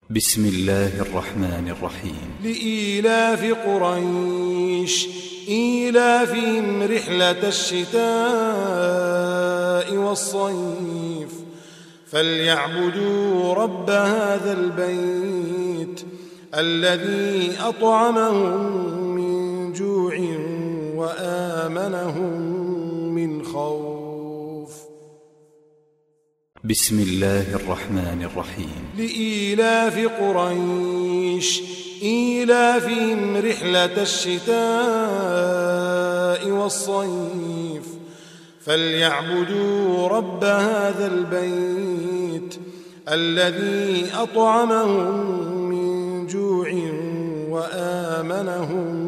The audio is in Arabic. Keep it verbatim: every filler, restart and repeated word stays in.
بسم الله الرحمن الرحيم. لإيلاف قريش إيلافهم رحلة الشتاء والصيف فليعبدوا رب هذا البيت الذي أطعمهم من جوع وآمنهم من خوف. بسم الله الرحمن الرحيم. لإيلاف قريش إيلافهم رحلة الشتاء والصيف فليعبدوا رب هذا البيت الذي أطعمهم من جوع وآمنهم